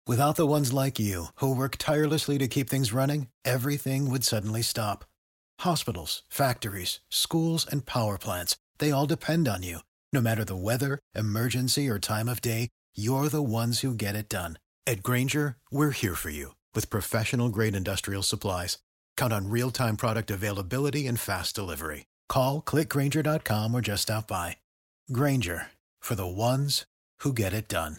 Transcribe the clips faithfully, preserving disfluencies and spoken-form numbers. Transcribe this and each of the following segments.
Without the ones like you, who work tirelessly to keep things running, everything would suddenly stop. Hospitals, factories, schools, and power plants, they all depend on you. No matter the weather, emergency, or time of day, you're the ones who get it done. At Grainger, we're here for you with professional-grade industrial supplies. Count on real-time product availability and fast delivery. Call, click Grainger dot com, or just stop by. Grainger, for the ones who get it done.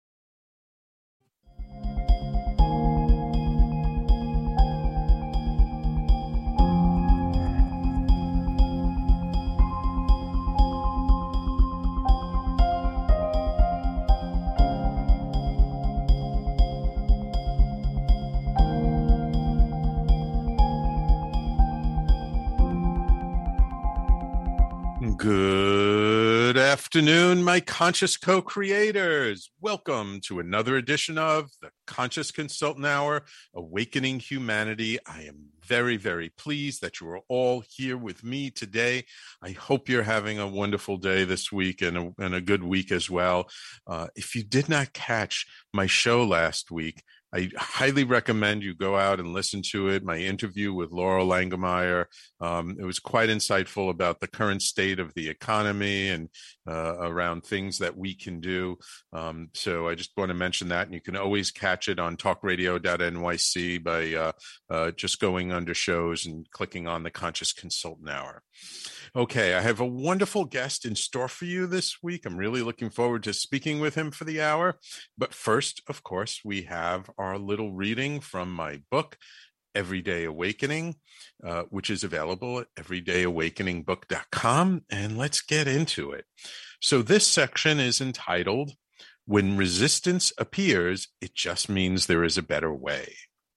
Good afternoon, my conscious co-creators. Welcome to another edition of the Conscious Consultant Hour, Awakening Humanity. I am very, very pleased that you are all here with me today. I hope you're having a wonderful day this week and a, and a good week as well. Uh, if you did not catch my show last week, I highly recommend you go out and listen to it. My interview with Laurel Langemeier, um, it was quite insightful about the current state of the economy and uh, around things that we can do. Um, so I just want to mention that, and you can always catch it on talk radio dot N Y C by uh, uh, just going under shows and clicking on the Conscious Consultant Hour. Okay, I have a wonderful guest in store for you this week. I'm really looking forward to speaking with him for the hour. But first, of course, we have our little reading from my book, Everyday Awakening, uh, which is available at everyday awakening book dot com. And let's get into it. So this section is entitled, When Resistance Appears, It Just Means There Is a Better Way.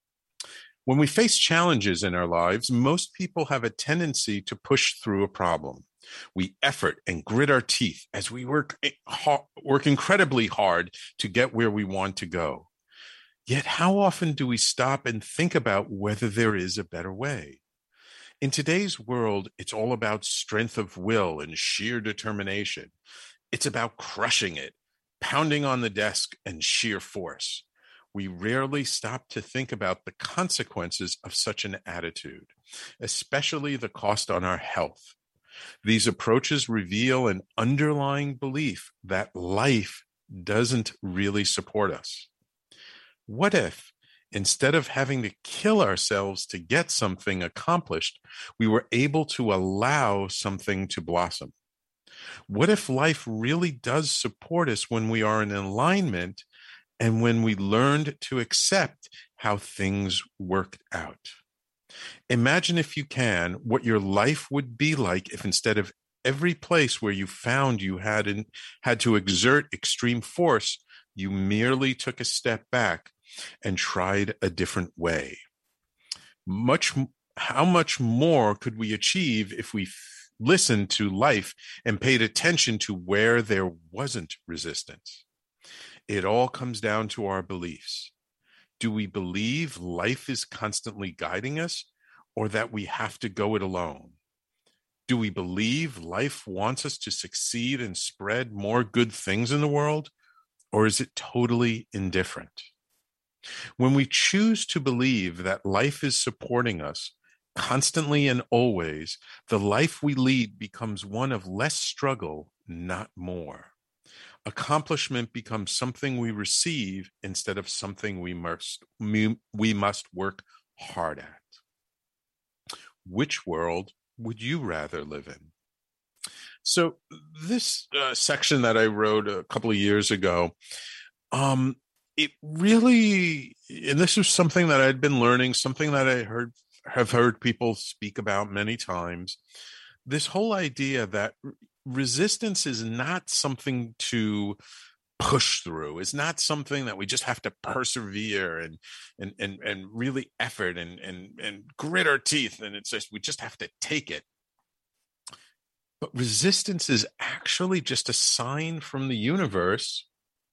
When we face challenges in our lives, most people have a tendency to push through a problem. We effort and grit our teeth as we work, work incredibly hard to get where we want to go. Yet how often do we stop and think about whether there is a better way? In today's world, it's all about strength of will and sheer determination. It's about crushing it, pounding on the desk, and sheer force. We rarely stop to think about the consequences of such an attitude, especially the cost on our health. These approaches reveal an underlying belief that life doesn't really support us. What if, instead of having to kill ourselves to get something accomplished, we were able to allow something to blossom? What if life really does support us when we are in alignment and when we learned to accept how things worked out? Imagine, if you can, what your life would be like if instead of every place where you found you had, in, had to exert extreme force, you merely took a step back and tried a different way. Much, how much more could we achieve if we f- listened to life and paid attention to where there wasn't resistance? It all comes down to our beliefs. Do we believe life is constantly guiding us, or that we have to go it alone? Do we believe life wants us to succeed and spread more good things in the world, or is it totally indifferent? When we choose to believe that life is supporting us constantly and always, the life we lead becomes one of less struggle, not more. Accomplishment becomes something we receive instead of something we must, we must work hard at. Which world would you rather live in? So this uh, section that I wrote a couple of years ago, um, it really, and this was something that I'd been learning, something that I heard have heard people speak about many times, this whole idea that resistance is not something to push through. It's not something that we just have to persevere and and and, and really effort and, and and grit our teeth, and it's just we just have to take it. But resistance is actually just a sign from the universe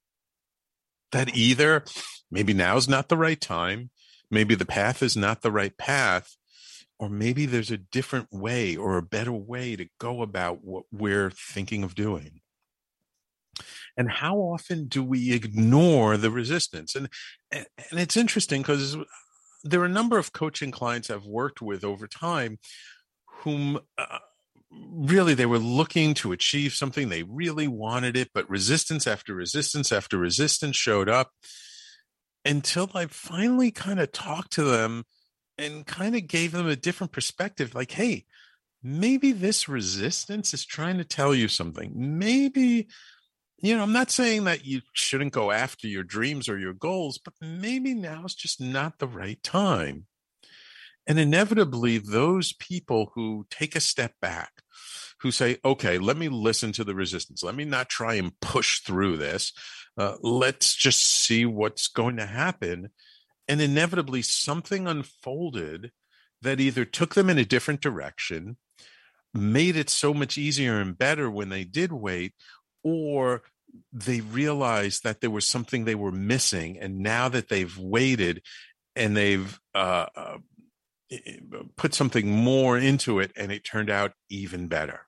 that either maybe now's not the right time, maybe the path is not the right path, or maybe there's a different way or a better way to go about what we're thinking of doing. And how often do we ignore the resistance? And, and it's interesting because there are a number of coaching clients I've worked with over time whom uh, really they were looking to achieve something. They really wanted it, but resistance after resistance after resistance showed up until I finally kind of talked to them and kind of gave them a different perspective. Like, hey, maybe this resistance is trying to tell you something. Maybe, you know, I'm not saying that you shouldn't go after your dreams or your goals, but maybe now is just not the right time. And inevitably, those people who take a step back, who say, okay, let me listen to the resistance. Let me not try and push through this. Uh, let's just see what's going to happen. And inevitably, something unfolded that either took them in a different direction, made it so much easier and better when they did wait, or they realized that there was something they were missing. And now that they've waited and they've uh, uh, put something more into it, and it turned out even better.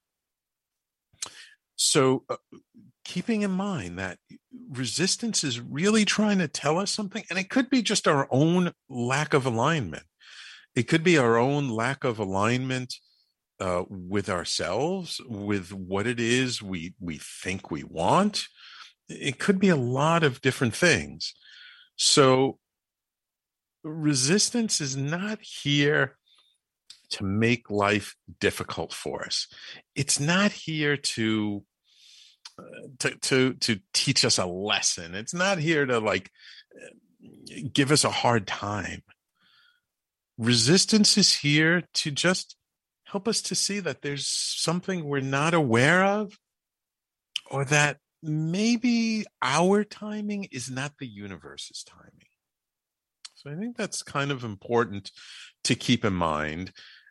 So uh, keeping in mind that resistance is really trying to tell us something, and it could be just our own lack of alignment. It could be our own lack of alignment uh, with ourselves, with what it is we, we think we want. It could be a lot of different things. So resistance is not here to make life difficult for us. It's not here to, uh, to to to teach us a lesson. It's not here to like give us a hard time. Resistance is here to just help us to see that there's something we're not aware of, or that maybe our timing is not the universe's timing. So I think that's kind of important to keep in mind.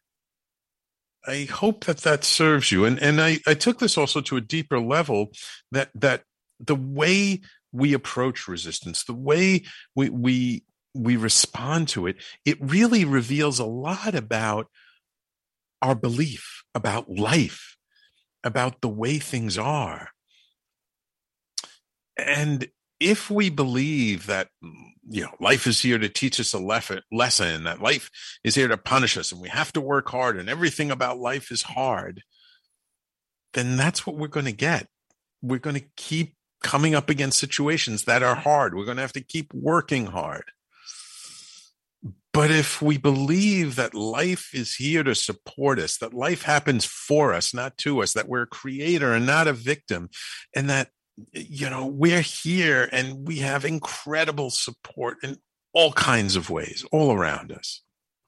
I hope that that serves you. And, and I, I took this also to a deeper level, that, that the way we approach resistance, the way we, we, we respond to it, it really reveals a lot about our belief, about life, about the way things are. And if we believe that, you know, life is here to teach us a lef- lesson, that life is here to punish us and we have to work hard and everything about life is hard, then that's what we're going to get. We're going to keep coming up against situations that are hard. We're going to have to keep working hard. But if we believe that life is here to support us, that life happens for us, not to us, that we're a creator and not a victim, and that, you know, we're here and we have incredible support in all kinds of ways all around us.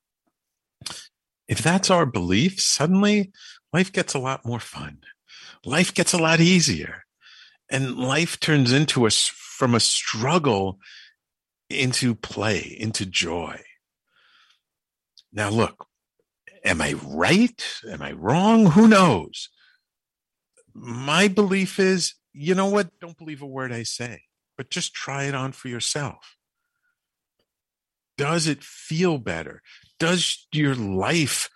If that's our belief, suddenly life gets a lot more fun. Life gets a lot easier. And life turns into us from a struggle into play, into joy. Now, look, am I right? Am I wrong? Who knows? My belief is, you know what? Don't believe a word I say, but just try it on for yourself. Does it feel better? Does your life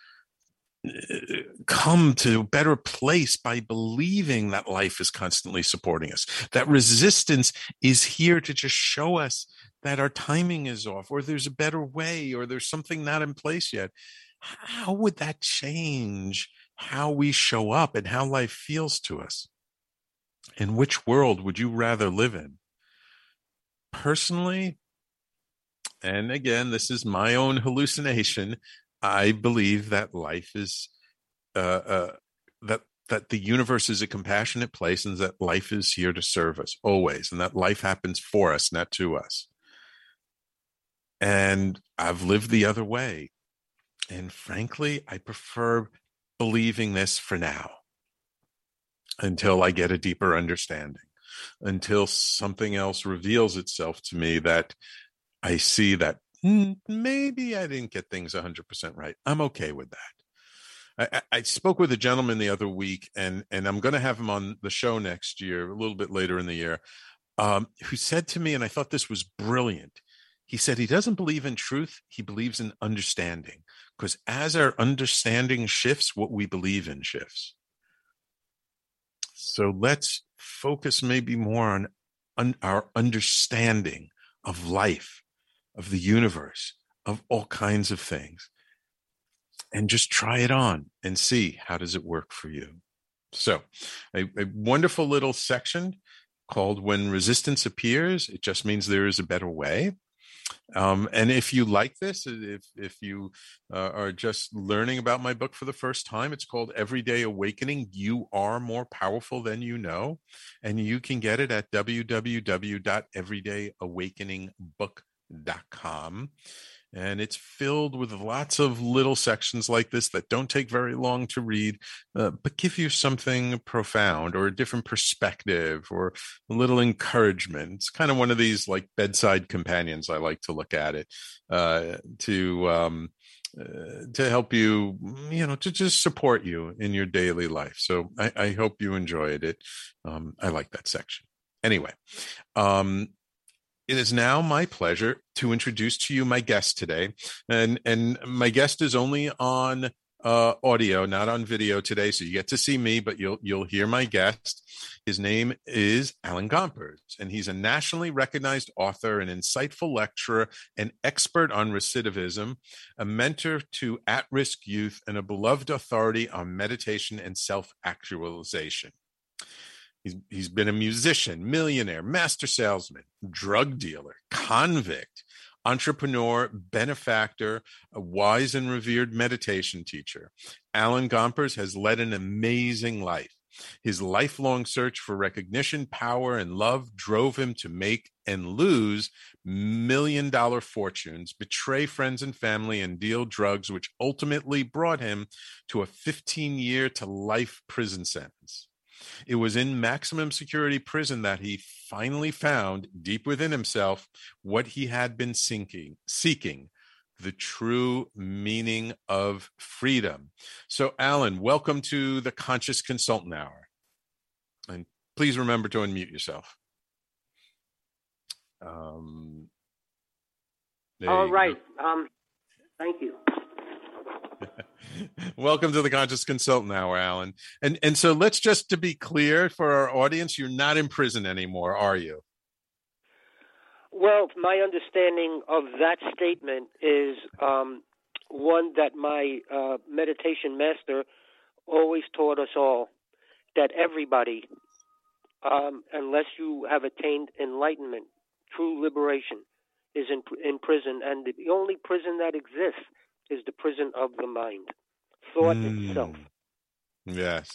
come to a better place by believing that life is constantly supporting us? That resistance is here to just show us that our timing is off, or there's a better way, or there's something not in place yet. How would that change how we show up and how life feels to us? And which world would you rather live in? Personally, and again, this is my own hallucination, I believe that life is, uh, uh, that that the universe is a compassionate place, and that life is here to serve us always, and that life happens for us, not to us. And I've lived the other way. And frankly, I prefer believing this for now, until I get a deeper understanding, until something else reveals itself to me that I see that hmm, maybe I didn't get things one hundred percent right. I'm okay with that. I, I spoke with a gentleman the other week, and, and I'm going to have him on the show next year, a little bit later in the year, um, who said to me, and I thought this was brilliant, he said he doesn't believe in truth, he believes in understanding, because as our understanding shifts, what we believe in shifts. So let's focus maybe more on un- our understanding of life, of the universe, of all kinds of things, and just try it on and see how does it work for you. So a, a wonderful little section called When Resistance Appears. It just means there is a better way. Um, and if you like this, if if you uh, are just learning about my book for the first time, it's called Everyday Awakening. You Are More Powerful Than You Know. And you can get it at w w w dot everyday awakening book dot com. And it's filled with lots of little sections like this that don't take very long to read, uh, but give you something profound or a different perspective or a little encouragement. It's kind of one of these like bedside companions. I like to look at it uh, to um, uh, to help you, you know, to just support you in your daily life. So I, I hope you enjoyed it. Um, I like that section. Anyway. Um, It is now my pleasure to introduce to you my guest today. And, and my guest is only on uh, audio, not on video today. So you get to see me, but you'll, you'll hear my guest. His name is Alan Gompers, and he's a nationally recognized author, an insightful lecturer, an expert on recidivism, a mentor to at-risk youth, and a beloved authority on meditation and self-actualization. He's, he's been a musician, millionaire, master salesman, drug dealer, convict, entrepreneur, benefactor, a wise and revered meditation teacher. Alan Gompers has led an amazing life. His lifelong search for recognition, power, and love drove him to make and lose million-dollar fortunes, betray friends and family, and deal drugs, which ultimately brought him to a fifteen-year to life prison sentence. It was in maximum security prison that he finally found, deep within himself, what he had been seeking, seeking, the true meaning of freedom. So, Alan, welcome to the Conscious Consultant Hour. And please remember to unmute yourself. Um, All right. Um, thank you. Welcome to the Conscious Consultant Hour, Alan. And and so let's just to be clear for our audience, you're not in prison anymore, are you? Well, my understanding of that statement is um, one that my uh, meditation master always taught us all, that everybody, um, unless you have attained enlightenment, true liberation, is in, in prison. And the only prison that exists is the prison of the mind, thought mm. itself. Yes.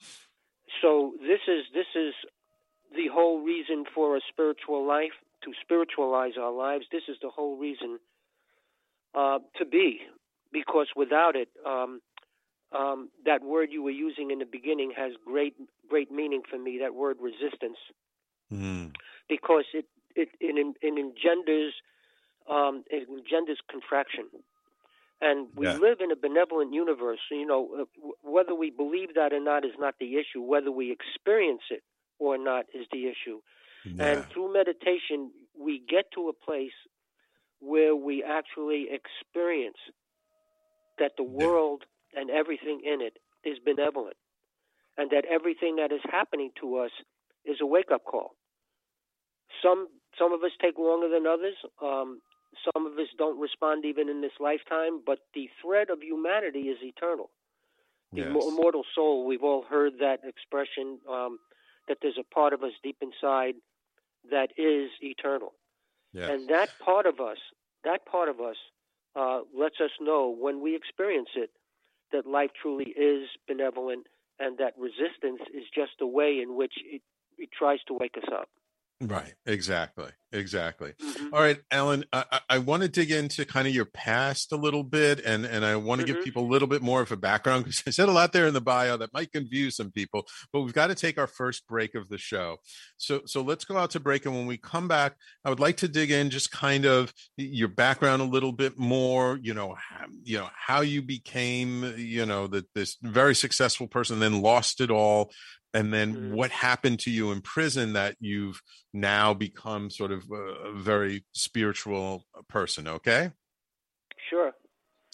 So this is this is the whole reason for a spiritual life, to spiritualize our lives. This is the whole reason uh, to be, because without it, um, um, that word you were using in the beginning has great great meaning for me. That word resistance, mm. because it it it, it engenders um, it engenders contraction. And we yeah. live in a benevolent universe. You know, uh, w- whether we believe that or not is not the issue. Whether we experience it or not is the issue. Yeah. And through meditation, we get to a place where we actually experience that the world yeah. and everything in it is benevolent, and that everything that is happening to us is a wake-up call. Some some of us take longer than others. Um, Some of us don't respond even in this lifetime, but the thread of humanity is eternal. The yes. immortal soul, we've all heard that expression, um, that there's a part of us deep inside that is eternal. Yes. And that part of us, that part of us uh, lets us know when we experience it that life truly is benevolent, and that resistance is just a way in which it, it tries to wake us up. Right. Exactly. Exactly. Mm-hmm. All right, Alan, I, I want to dig into kind of your past a little bit, and, and I want to mm-hmm. give people a little bit more of a background, because I said a lot there in the bio that might confuse some people, but we've got to take our first break of the show. So, so let's go out to break. And when we come back, I would like to dig in just kind of your background a little bit more, you know, how, you know, how you became, you know, that this very successful person, then lost it all. And then mm-hmm. what happened to you in prison that you've now become sort of a very spiritual person, okay? Sure.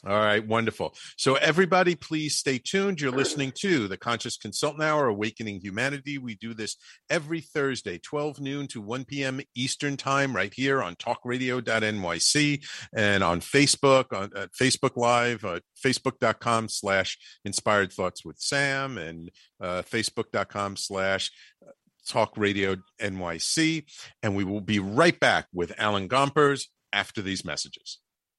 All right, wonderful. So everybody, please stay tuned. You're listening to the Conscious Consultant Hour, Awakening Humanity. We do this every Thursday, twelve noon to one p.m. Eastern Time, right here on talk radio dot N Y C and on Facebook, on uh, Facebook Live, uh, facebook.com slash Inspired Thoughts with Sam, and uh, facebook.com slash Talk Radio N Y C. And we will be right back with Alan Gompers after these messages.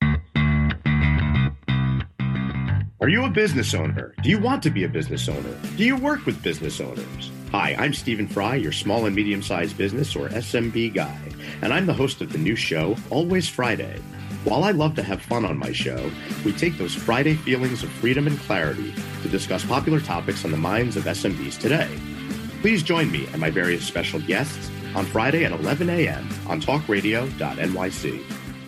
Are you a business owner? Do you want to be a business owner? Do you work with business owners? Hi, I'm Stephen Fry, your small and medium-sized business, or S M B guy, and I'm the host of the new show, Always Friday. While I love to have fun on my show, we take those Friday feelings of freedom and clarity to discuss popular topics on the minds of S M Bs today. Please join me and my various special guests on Friday at eleven a.m. on talk radio dot N Y C.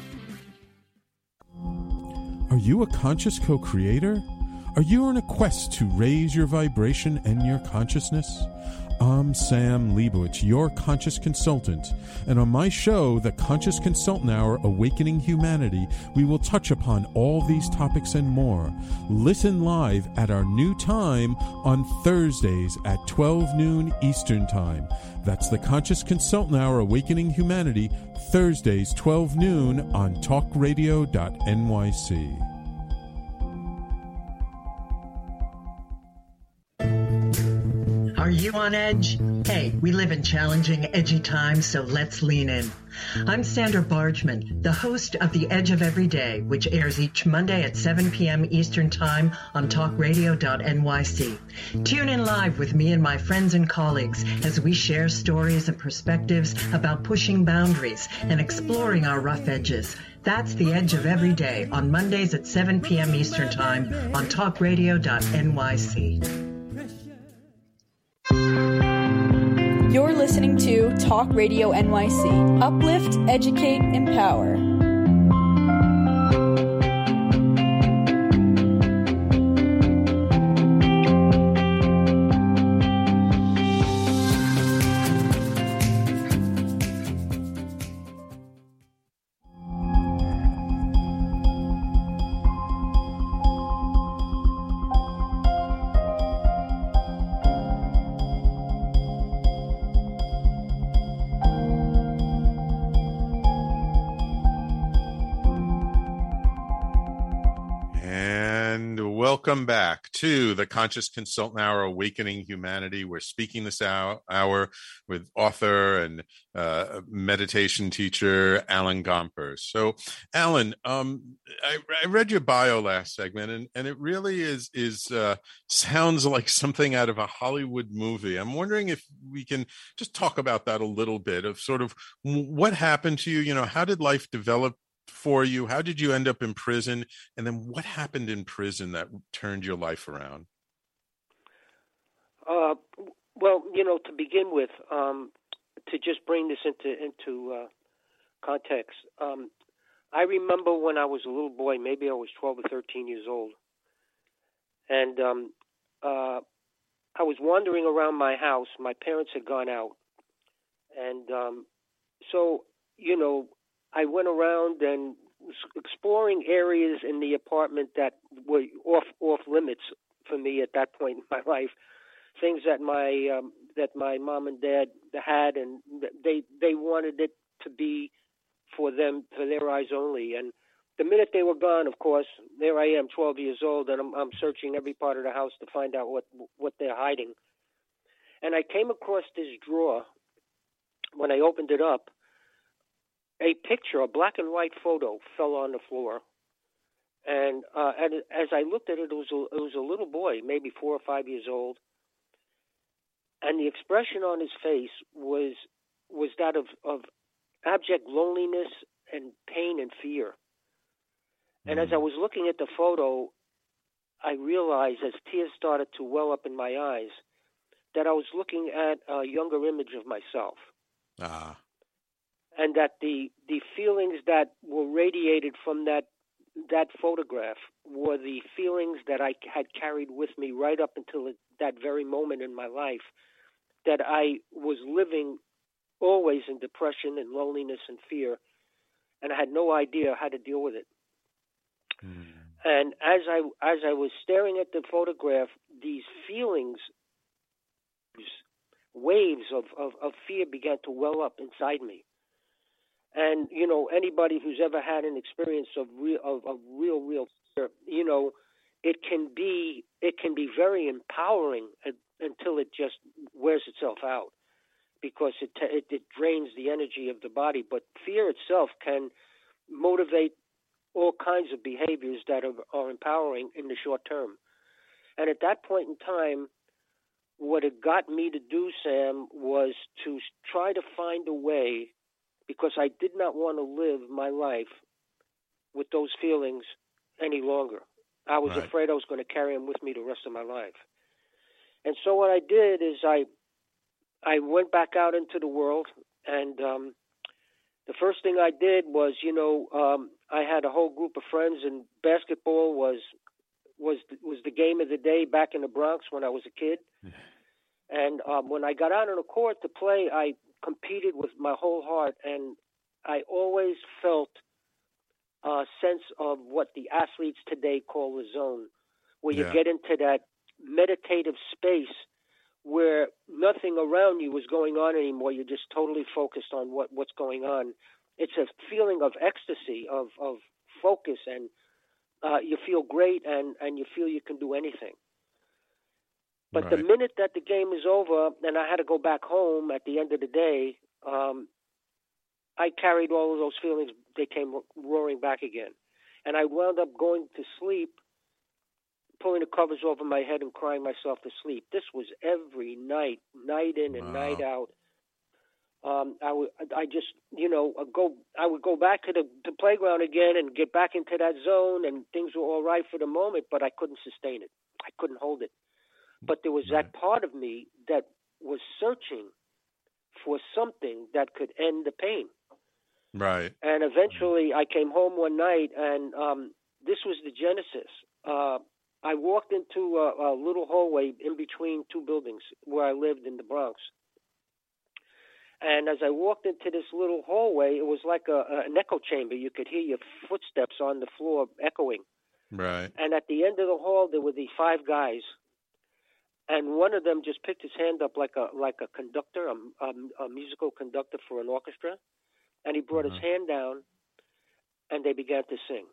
Are you a conscious co-creator? Are you on a quest to raise your vibration and your consciousness? I'm Sam Leibowitz, your conscious consultant, and on my show, The Conscious Consultant Hour, Awakening Humanity, we will touch upon all these topics and more. Listen live at our new time on Thursdays at twelve noon Eastern Time. That's The Conscious Consultant Hour, Awakening Humanity, Thursdays, twelve noon on talk radio dot N Y C. Are you on edge? Hey, we live in challenging, edgy times, so let's lean in. I'm Sandra Bargman, the host of The Edge of Every Day, which airs each Monday at seven p.m. Eastern Time on talk radio dot N Y C. Tune in live with me and my friends and colleagues as we share stories and perspectives about pushing boundaries and exploring our rough edges. That's The Edge of Every Day on Mondays at seven p.m. Eastern Time on talk radio dot N Y C. You're listening to Talk Radio N Y C. Uplift, educate, empower. Welcome back to the Conscious Consultant Hour, Awakening Humanity. We're speaking this hour with author and uh, meditation teacher Alan Gompers. So, Alan, um, I, I read your bio last segment, and, and it really is is uh, sounds like something out of a Hollywood movie. I'm wondering if we can just talk about that a little bit, of sort of what happened to you. You know, how did life develop for you? How did you end up in prison? And then what happened in prison that turned your life around? Uh, well, you know, to begin with, um, to just bring this into into uh, context, um, I remember when I was a little boy, maybe I was twelve or thirteen years old, and um, uh, I was wandering around my house. My parents had gone out, and um, so, you know, I went around and was exploring areas in the apartment that were off off limits for me at that point in my life. Things that my um, that my mom and dad had, and they they wanted it to be for them, for their eyes only. And the minute they were gone, of course, there I am, twelve years old, and I'm, I'm searching every part of the house to find out what what they're hiding. And I came across this drawer. When I opened it up, a picture, a black and white photo, fell on the floor, and uh, and as I looked at it, it was a, it was a little boy, maybe four or five years old, and the expression on his face was was that of, of abject loneliness and pain and fear. And as I was looking at the photo, I realized, as tears started to well up in my eyes, that I was looking at a younger image of myself. Ah. And that the the feelings that were radiated from that that photograph were the feelings that I had carried with me right up until that very moment in my life, that I was living always in depression and loneliness and fear, and I had no idea how to deal with it. Mm. And as I as I was staring at the photograph, these feelings, waves of, of, of fear began to well up inside me. And, you know, anybody who's ever had an experience of real, of, of real, real fear, you know, it can be, it can be very empowering until it just wears itself out, because it, it, it drains the energy of the body. But fear itself can motivate all kinds of behaviors that are, are empowering in the short term. And at that point in time, what it got me to do, Sam, was to try to find a way, because I did not want to live my life with those feelings any longer. I was Right. afraid I was going to carry them with me the rest of my life. And so what I did is I I went back out into the world, and um, the first thing I did was, you know, um, I had a whole group of friends, and basketball was was was the game of the day back in the Bronx when I was a kid. And um, when I got out on the court to play, I competed with my whole heart, and I always felt a sense of what the athletes today call the zone, where you Yeah. get into that meditative space where nothing around you is going on anymore. You're just totally focused on what, what's going on. It's a feeling of ecstasy, of, of focus, and uh, you feel great, and, and you feel you can do anything. But the Right. minute that the game is over and I had to go back home at the end of the day, um, I carried all of those feelings. They came roaring back again. And I wound up going to sleep, pulling the covers over my head and crying myself to sleep. This was every night, night in and Wow. night out. Um, I would, I just, you know, go. I would go back to the, the playground again and get back into that zone, and things were all right for the moment, but I couldn't sustain it. I couldn't hold it. But there was Right. that part of me that was searching for something that could end the pain. Right. And eventually I came home one night, and um, this was the genesis. Uh, I walked into a, a little hallway in between two buildings where I lived in the Bronx. And as I walked into this little hallway, it was like a, an echo chamber. You could hear your footsteps on the floor echoing. Right. And at the end of the hall, there were these five guys. And one of them just picked his hand up like a like a conductor, a, a, a musical conductor for an orchestra, and he brought Uh-huh. his hand down, and they began to sing.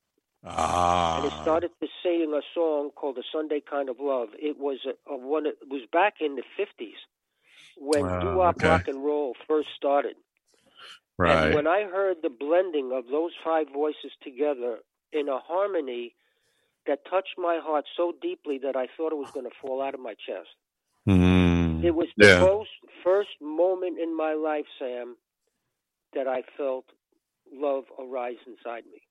Ah. And they started to sing a song called "A Sunday Kind of Love." It was a, a one. It was back in the fifties when Ah, doo-wop okay. rock and roll first started. Right. And when I heard the blending of those five voices together in a harmony that touched my heart so deeply that I thought it was going to fall out of my chest. Mm. It was the Yeah. first, first moment in my life, Sam, that I felt love arise inside me.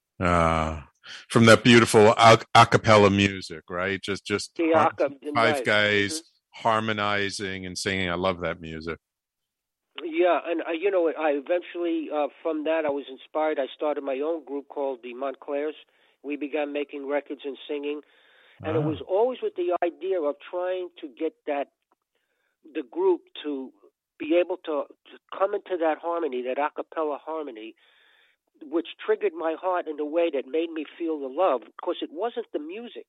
Ah. From that beautiful a, a cappella music, right? Just just The har- aca- five right. guys Mhm. harmonizing and singing. I love that music. Yeah, and uh, you know, I eventually, uh, from that, I was inspired. I started my own group called the Montclairs. We began making records and singing, and it Ah. was always with the idea of trying to get that the group to be able to, to come into that harmony, that a cappella harmony, which triggered my heart in a way that made me feel the love, because it wasn't the music.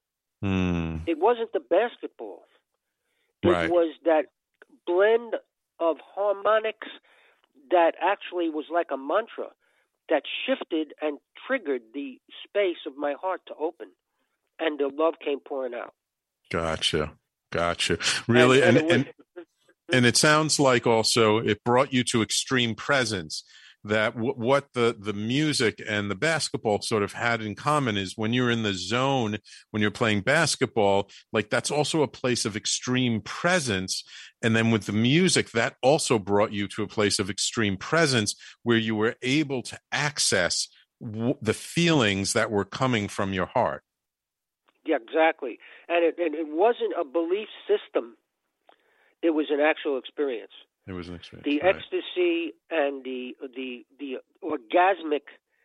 Mm. It wasn't the basketball. It Right. was that blend of harmonics that actually was like a mantra that shifted and triggered the space of my heart to open, and the love came pouring out. Gotcha. Gotcha. Really, and, and and, and, it was, and it sounds like also it brought you to extreme presence. That w- what the the music and the basketball sort of had in common is when you're in the zone, when you're playing basketball, like that's also a place of extreme presence. And then with the music, that also brought you to a place of extreme presence where you were able to access w- the feelings that were coming from your heart. yeah, exactly. And it, and it wasn't a belief system. It was an actual experience. It was an experience. The right. ecstasy and the the the orgasmic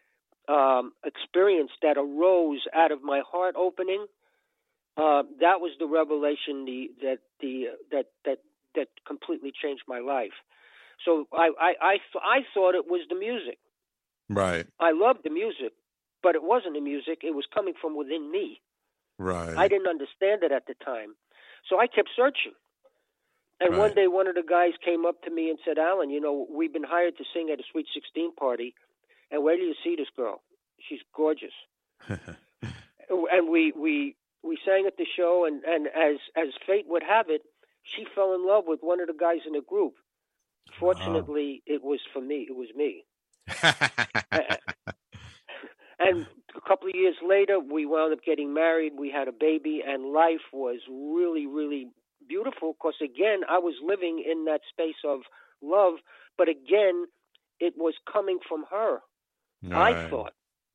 um, experience that arose out of my heart opening. Uh, that was the revelation the, that the that that that completely changed my life. So I I I, th- I thought it was the music. Right. I loved the music, but it wasn't the music. It was coming from within me. Right. I didn't understand it at the time. So I kept searching. And Right. one day one of the guys came up to me and said, Alan, you know, we've been hired to sing at a Sweet sixteen party, and where do you see this girl? She's gorgeous. And we, we, we sang at the show, and, and as, as fate would have it, she fell in love with one of the guys in the group. Fortunately, oh. it was for me. It was me. And a couple of years later, we wound up getting married. We had a baby, and life was really, really beautiful because, again, I was living in that space of love, but again, it was coming from her. Right. I thought.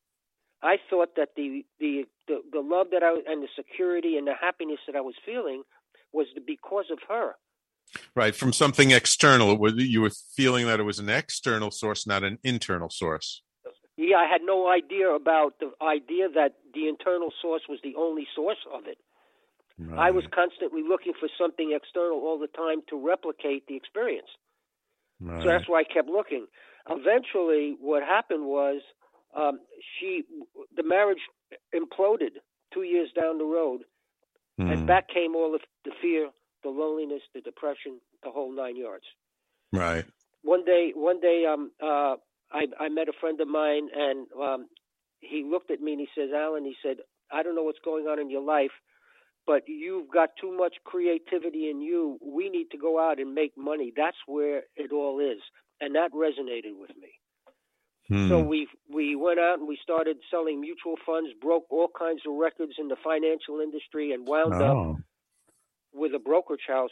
I thought that the, the, the, the love that I and the security and the happiness that I was feeling was because of her. Right, from something external. You were feeling that it was an external source, not an internal source. Yeah, I had no idea about the idea that the internal source was the only source of it. Right. I was constantly looking for something external all the time to replicate the experience. Right. So that's why I kept looking. Eventually, what happened was um, she, the marriage imploded two years down the road, mm. and back came all of the fear, the loneliness, the depression, the whole nine yards. Right. One day, one day, um, uh, I, I met a friend of mine, and um, he looked at me and he says, Alan, he said, I don't know what's going on in your life, but you've got too much creativity in you. We need to go out and make money. That's where it all is. And that resonated with me. Hmm. So we we went out and we started selling mutual funds, broke all kinds of records in the financial industry, and wound oh. up with a brokerage house,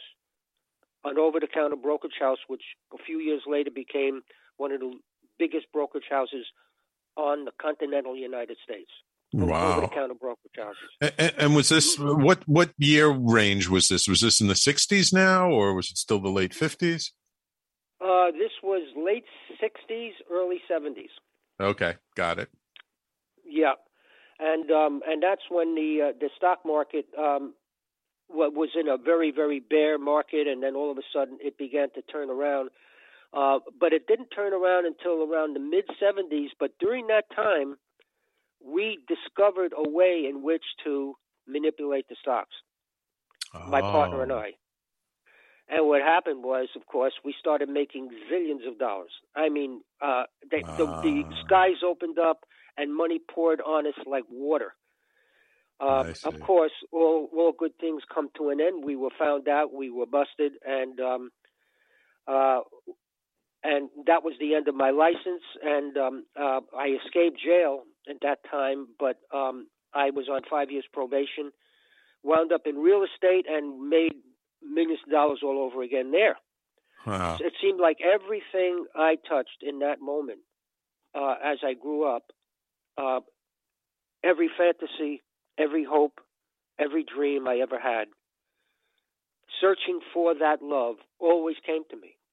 an over-the-counter brokerage house, which a few years later became one of the biggest brokerage houses on the continental United States. Wow. Over-the-counter brokerage houses. And, and was this, what, what year range was this? Was this in the sixties now, or was it still the late fifties? Uh, this was late sixties, early seventies. Okay, got it. Yeah, and um, and that's when the uh, the stock market um, was in a very, very bear market, and then all of a sudden it began to turn around. Uh, but it didn't turn around until around the mid-seventies. But during that time, we discovered a way in which to manipulate the stocks, oh. my partner and I. And what happened was, of course, we started making zillions of dollars. I mean, uh, they, uh. the, the skies opened up and money poured on us like water. Uh, of course, all, all good things come to an end. We were found out, we were busted, and um, uh, and that was the end of my license. And um, uh, I escaped jail at that time, but um, I was on five years probation, wound up in real estate, and made millions of dollars all over again there. Wow. It seemed like everything I touched in that moment, uh, as I grew up, uh, every fantasy, every hope, every dream I ever had, searching for that love always came to me.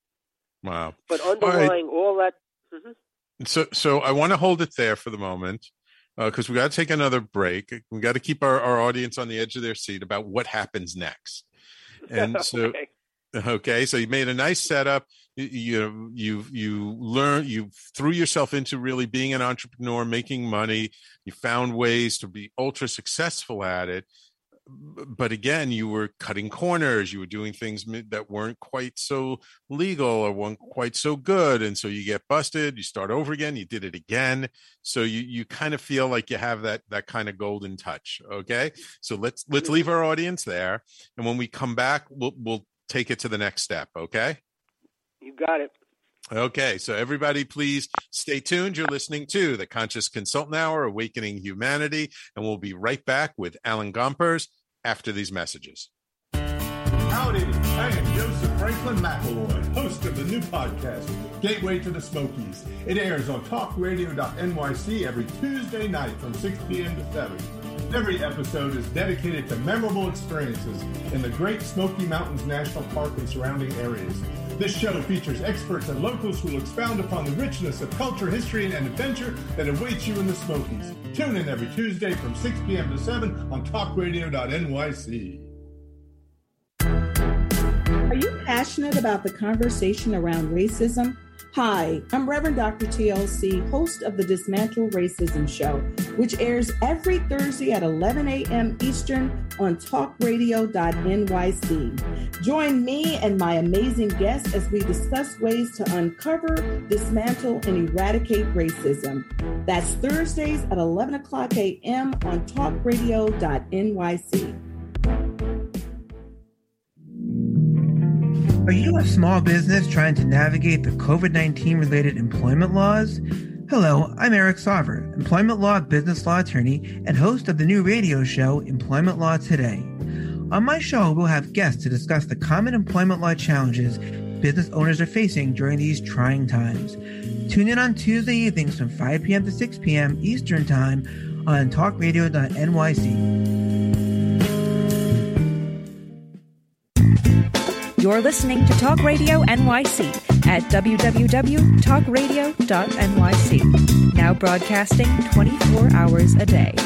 Wow. But underlying all, right. all that... Mm-hmm. So, so I want to hold it there for the moment, because uh, we got to take another break. We got to keep our, our audience on the edge of their seat about what happens next. And so, okay. okay, so you made a nice setup. You, you, you, you learned, you threw yourself into really being an entrepreneur, making money. You found ways to be ultra successful at it. But again, you were cutting corners. You were doing things that weren't quite so legal or weren't quite so good. And so you get busted, you start over again, you did it again. So you, you kind of feel like you have that, that kind of golden touch. Okay. So let's, let's leave our audience there. And when we come back, we'll, we'll take it to the next step. Okay. You got it. Okay, so everybody, please stay tuned. You're listening to the Conscious Consultant Hour, Awakening Humanity, and we'll be right back with Alan Gompers after these messages. Howdy, I am Joseph Franklin McElroy, host of the new podcast, Gateway to the Smokies. It airs on talk radio dot N Y C every Tuesday night from six p.m. to seven. Every episode is dedicated to memorable experiences in the Great Smoky Mountains National Park and surrounding areas. This show features experts and locals who will expound upon the richness of culture, history, and adventure that awaits you in the Smokies. Tune in every Tuesday from six p.m. to seven on talk radio dot N Y C. Are you passionate about the conversation around racism? Hi, I'm Reverend Doctor T L C, host of the Dismantle Racism Show, which airs every Thursday at eleven a.m. Eastern on talk radio dot N Y C. Join me and my amazing guests as we discuss ways to uncover, dismantle, and eradicate racism. That's Thursdays at eleven o'clock a.m. on talk radio dot N Y C. Are you a small business trying to navigate the covid nineteen related employment laws? Hello, I'm Eric Sauver, employment law business law attorney and host of the new radio show, Employment Law Today. On my show, we'll have guests to discuss the common employment law challenges business owners are facing during these trying times. Tune in on Tuesday evenings from five p.m. to six p.m. Eastern Time on talk radio dot N Y C. You're listening to Talk Radio N Y C at w w w dot talk radio dot N Y C. Now broadcasting twenty-four hours a day.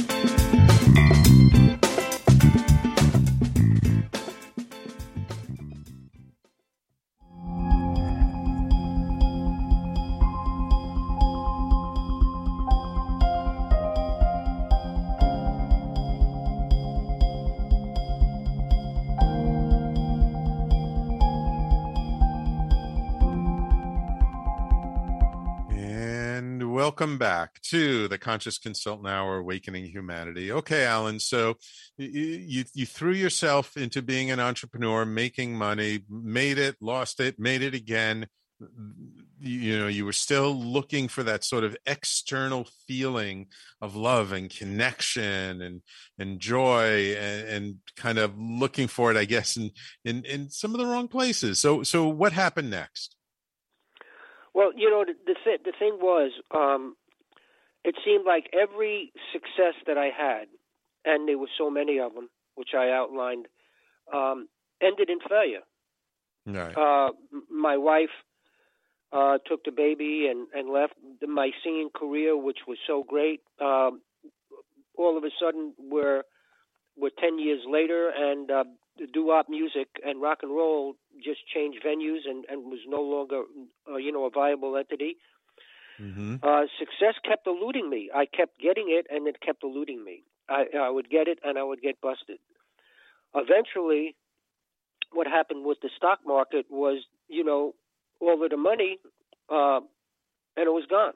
Welcome back to the Conscious Consultant Hour, Awakening Humanity. Okay, Alan, so you, you you threw yourself into being an entrepreneur, making money, made it, lost it, made it again. You know, you were still looking for that sort of external feeling of love and connection and and joy, and, and kind of looking for it, I guess, in, in in some of the wrong places. So so what happened next? Well, you know, the the, th- the thing was, um, it seemed like every success that I had, and there were so many of them, which I outlined, um, ended in failure. Right. Uh, my wife uh, took the baby and, and left. My singing career, which was so great, um, all of a sudden we're we're ten years later, and uh, the doo-wop music and rock and roll just changed venues and, and was no longer, uh, you know, a viable entity. Mm-hmm. Uh, success kept eluding me. I kept getting it, and it kept eluding me. I, I would get it, and I would get busted. Eventually, what happened with the stock market was, you know, all of the money, uh, and it was gone.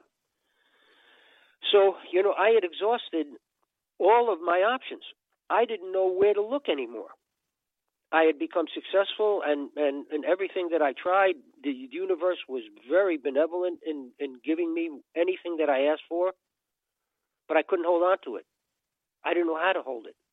So, you know, I had exhausted all of my options. I didn't know where to look anymore. I had become successful, and, and, and everything that I tried, the universe was very benevolent in, in giving me anything that I asked for, but I couldn't hold on to it. I didn't know how to hold it.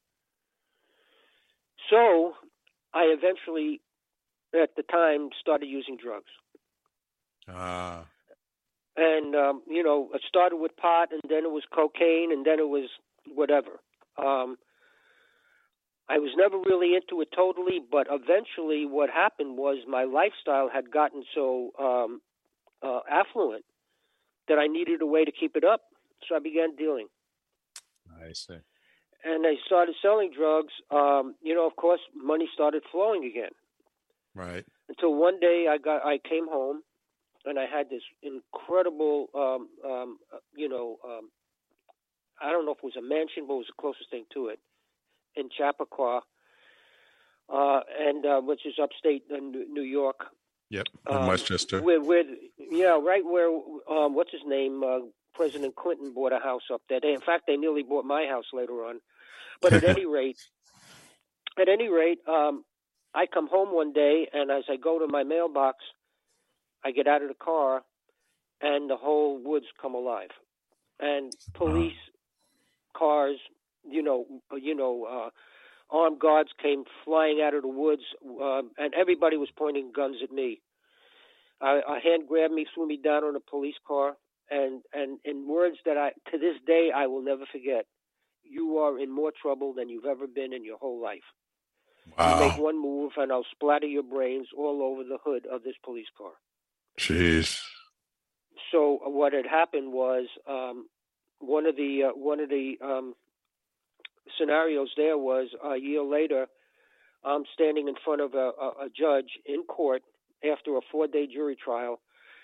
So I eventually, at the time, started using drugs. Ah. And, um, you know, it started with pot, and then it was cocaine, and then it was whatever. Um I was never really into it totally, but eventually what happened was my lifestyle had gotten so um, uh, affluent that I needed a way to keep it up. So I began dealing. I see. And I started selling drugs. Um, you know, of course, money started flowing again. Right. Until one day I got, I came home, and I had this incredible, um, um, you know, um, I don't know if it was a mansion, but it was the closest thing to it, in Chappaqua, uh, and uh, which is upstate in New York. Yep, in um, Westchester. Where, where, yeah, right where, um, what's his name, uh, President Clinton bought a house up there. They, in fact, they nearly bought my house later on. But at any rate, at any rate, um, I come home one day, and as I go to my mailbox, I get out of the car, and the whole woods come alive, and police, cars, you know, you know, uh, armed guards came flying out of the woods, uh, and everybody was pointing guns at me. Uh, a hand grabbed me, threw me down on a police car, and, and in words that I, to this day, I will never forget, you are in more trouble than you've ever been in your whole life. Wow. You make one move, and I'll splatter your brains all over the hood of this police car. Jeez. So what had happened was um, one of the uh, one of the um, scenarios there was a year later, I'm standing in front of a, a, a judge in court after a four-day jury trial,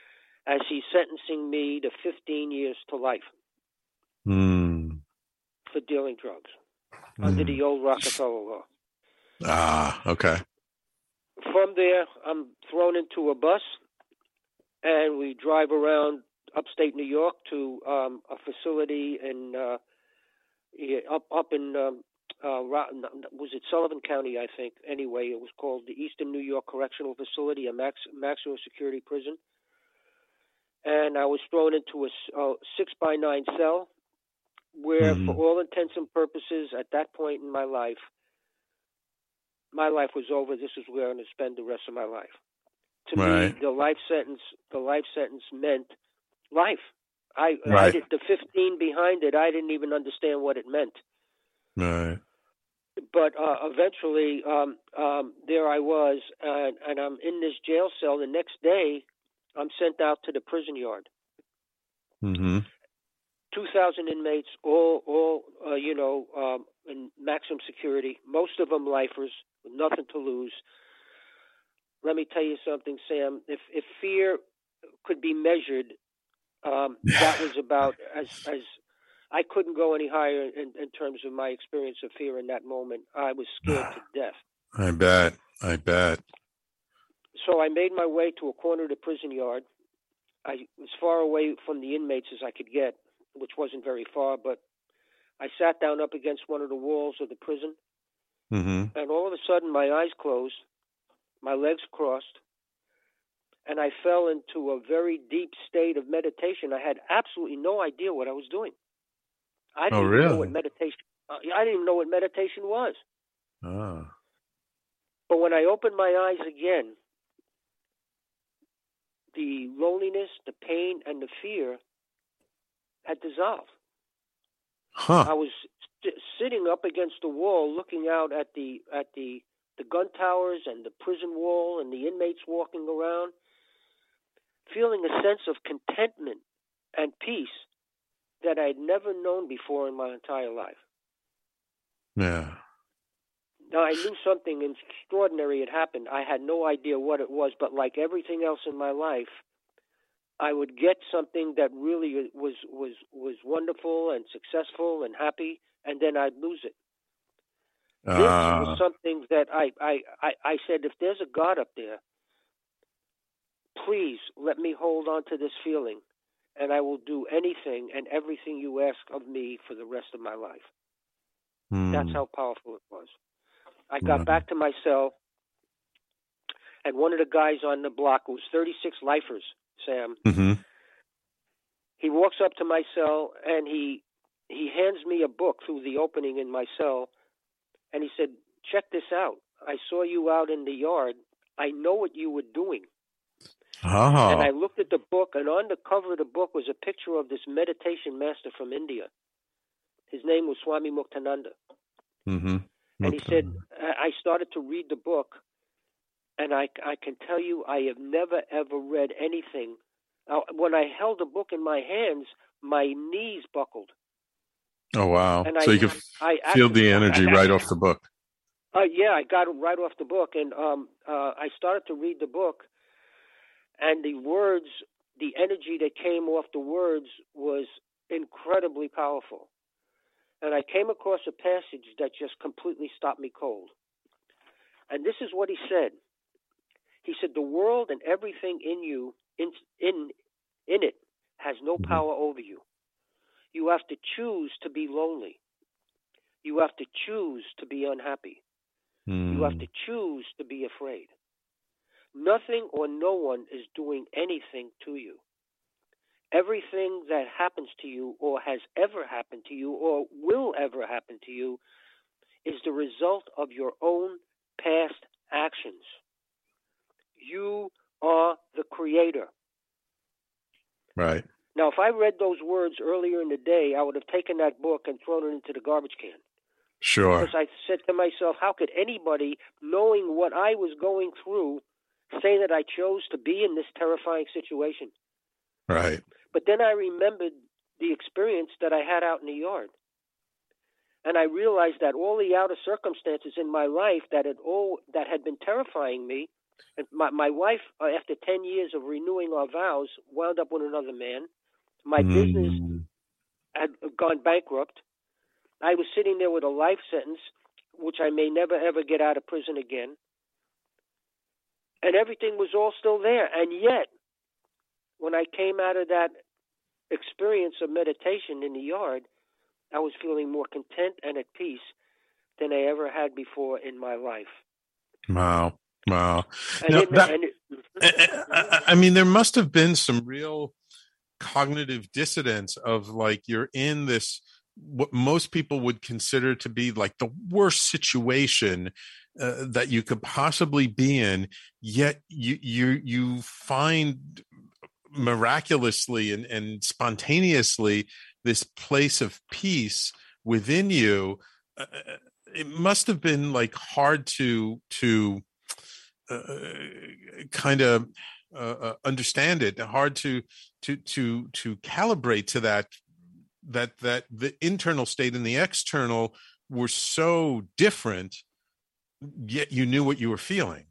as he's sentencing me to fifteen years to life mm. for dealing drugs mm. under the old Rockefeller law. Ah, okay. From there, I'm thrown into a bus, and we drive around upstate New York to um, a facility in uh, up up in um, uh, was it Sullivan County, I think. Anyway, it was called the Eastern New York Correctional Facility, a max, maximum security prison. And I was thrown into a, a six by nine cell, where, mm-hmm. for all intents and purposes, at that point in my life, my life was over. This is where I'm going to spend the rest of my life. To right. me, the life sentence, the life sentence meant life. I, right. I did, the fifteen behind it, I didn't even understand what it meant. Right. But uh, eventually, um, um, there I was, uh, and I'm in this jail cell. The next day, I'm sent out to the prison yard. Mm-hmm. Two thousand inmates, all, all, uh, you know, um, in maximum security. Most of them lifers with nothing to lose. Let me tell you something, Sam. If if fear could be measured, um, that was about as as I couldn't go any higher in, in terms of my experience of fear in that moment. I was scared to death. I bet. I bet. So I made my way to a corner of the prison yard. I was far away from the inmates as I could get, which wasn't very far, but I sat down up against one of the walls of the prison, mm-hmm. and all of a sudden my eyes closed, my legs crossed, and I fell into a very deep state of meditation. I had absolutely no idea what I was doing. I didn't oh, even really? know what meditation. Uh, I didn't even know what meditation was. Oh. But when I opened my eyes again, the loneliness, the pain, and the fear had dissolved. Huh. I was st- sitting up against the wall, looking out at the at the the gun towers and the prison wall and the inmates walking around, feeling a sense of contentment and peace that I'd never known before in my entire life. Yeah. Now, I knew something extraordinary had happened. I had no idea what it was, but like everything else in my life, I would get something that really was was was wonderful and successful and happy, and then I'd lose it. Uh, this was something that I, I, I, I said, if there's a God up there, please let me hold on to this feeling, and I will do anything and everything you ask of me for the rest of my life. Hmm. That's how powerful it was. I got right. back to my cell, and one of the guys on the block, it was thirty-six lifers, Sam. Mm-hmm. He walks up to my cell, and he he hands me a book through the opening in my cell, and he said, check this out. I saw you out in the yard. I know what you were doing. Oh. And I looked at the book, and on the cover of the book was a picture of this meditation master from India. His name was Swami Muktananda. Mm-hmm. And he said, I started to read the book, and I, I can tell you I have never, ever read anything. Uh, when I held the book in my hands, my knees buckled. Oh, wow. And so I, you could I feel actually, the energy I, right off the book. Uh, yeah, I got it right off the book, and um, uh, I started to read the book, and the words, the energy that came off the words was incredibly powerful. And I came across a passage that just completely stopped me cold. And this is what he said. He said, the world and everything in you, in in, in it, has no mm-hmm. power over you. You have to choose to be lonely. You have to choose to be unhappy. Mm. You have to choose to be afraid. Nothing or no one is doing anything to you. Everything that happens to you or has ever happened to you or will ever happen to you is the result of your own past actions. You are the creator. Right. Now, if I read those words earlier in the day, I would have taken that book and thrown it into the garbage can. Sure. Because I said to myself, how could anybody, knowing what I was going through, say that I chose to be in this terrifying situation? Right. But then I remembered the experience that I had out in the yard. And I realized that all the outer circumstances in my life that had all that had been terrifying me And my, my wife, uh, after ten years of renewing our vows, wound up with another man. My mm. business had gone bankrupt. I was sitting there with a life sentence, which I may never, ever get out of prison again. And everything was all still there. And yet, when I came out of that experience of meditation in the yard, I was feeling more content and at peace than I ever had before in my life. Wow. Wow. And Now, it, that, and it, I, I mean, there must have been some real cognitive dissonance of like, you're in this, what most people would consider to be like the worst situation uh, that you could possibly be in, yet you you you find miraculously and, and spontaneously this place of peace within you. Uh, it must have been like hard to to uh, kind of uh, understand it, hard to to to to calibrate to that that that the internal state and the external were so different, yet you knew what you were feeling.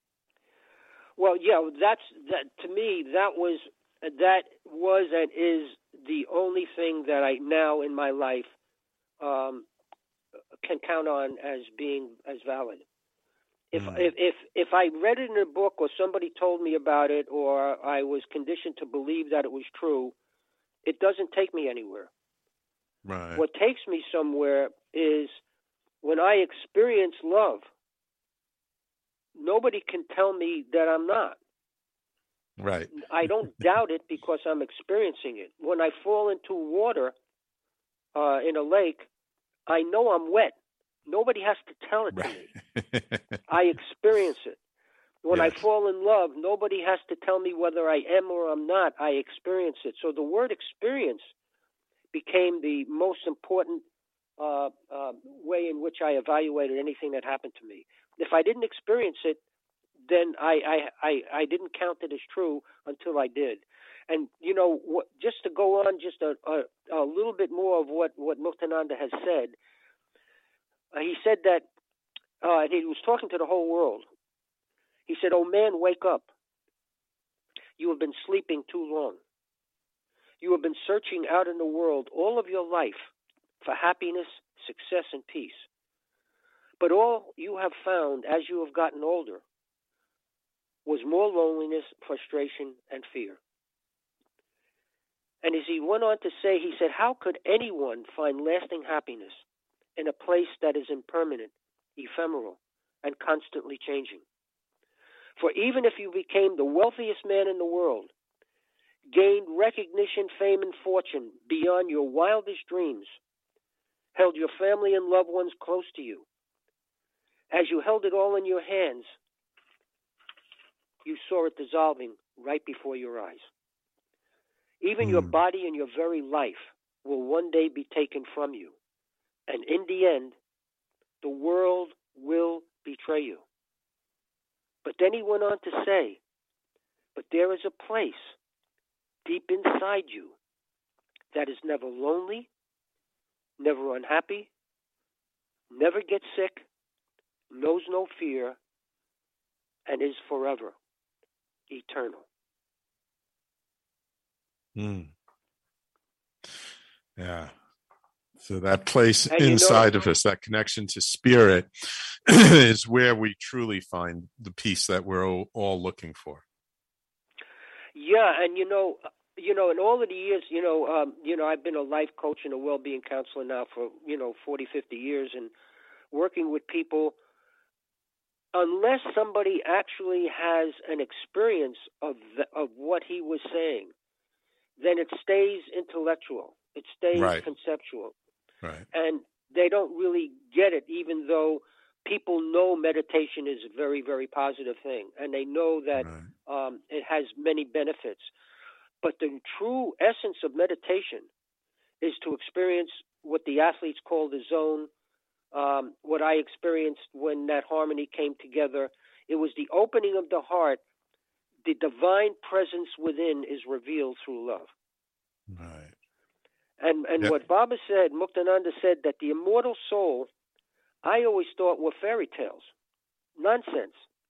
Well, yeah, that's that to me. That was that was and is the only thing that I now in my life um, can count on as being as valid. If mm. if if if I read it in a book or somebody told me about it or I was conditioned to believe that it was true, it doesn't take me anywhere. Right. What takes me somewhere is when I experience love. Nobody can tell me that I'm not. Right. I don't doubt it because I'm experiencing it. When I fall into water uh, in a lake, I know I'm wet. Nobody has to tell it to me. I experience it. When yes. I fall in love, nobody has to tell me whether I am or I'm not. I experience it. So the word experience became the most important uh, uh, way in which I evaluated anything that happened to me. If I didn't experience it, then I, I, I, I didn't count it as true until I did. And, you know, what, just to go on just a, a, a little bit more of what, what Muktananda has said, uh, he said that, uh, and he was talking to the whole world. He said, "Oh, man, wake up. You have been sleeping too long. You have been searching out in the world all of your life for happiness, success, and peace. But all you have found as you have gotten older was more loneliness, frustration, and fear." And as he went on to say, he said, "How could anyone find lasting happiness in a place that is impermanent, ephemeral, and constantly changing? For even if you became the wealthiest man in the world, gained recognition, fame, and fortune beyond your wildest dreams, held your family and loved ones close to you, as you held it all in your hands, you saw it dissolving right before your eyes. Even mm. your body and your very life will one day be taken from you. And in the end, the world will betray you." But then he went on to say, "But there is a place deep inside you that is never lonely, never unhappy, never gets sick, knows no fear, and is forever eternal." Mm. Yeah. So that place and inside you know, of us, that connection to spirit, is where we truly find the peace that we're all, all looking for. Yeah, and you know, you know, in all of the years, you know, um, you know, I've been a life coach and a well-being counselor now for, you know, forty, fifty years, and working with people. Unless somebody actually has an experience of the, of what he was saying, then it stays intellectual. It stays right. conceptual. Right. And they don't really get it, even though people know meditation is a very, very positive thing. And they know that right. um, it has many benefits. But the true essence of meditation is to experience what the athletes call the zone. Um, what I experienced when that harmony came together, it was the opening of the heart. The divine presence within is revealed through love. Right. And and yep. what Baba said, Muktananda said, that the immortal soul, I always thought were fairy tales, nonsense.